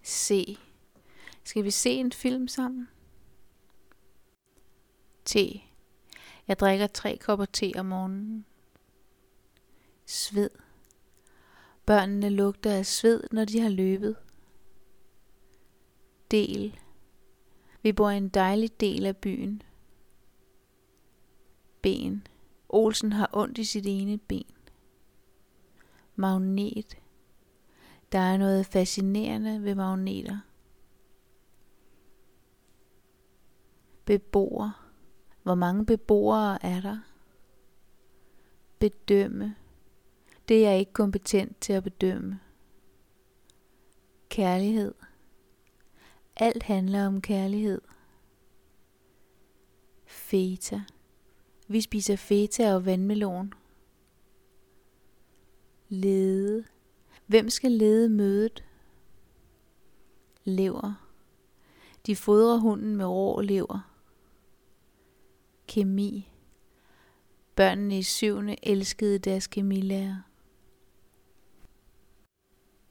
Se. Skal vi se en film sammen? Te. Jeg drikker 3 kopper te om morgenen. Sved. Børnene lugter af sved, når de har løbet. Del. Vi bor i en dejlig del af byen. Ben. Olsen har ondt i sit ene ben. Magnet. Der er noget fascinerende ved magneter. Beboer. Hvor mange beboere er der? Bedømme. Det er jeg ikke kompetent til at bedømme. Kærlighed. Alt handler om kærlighed. Feta. Vi spiser feta og vandmelon. Lede. Hvem skal lede mødet? Lever. De fodrer hunden med rå lever. Kemi. Børnene i 7. elskede deres kemilærer.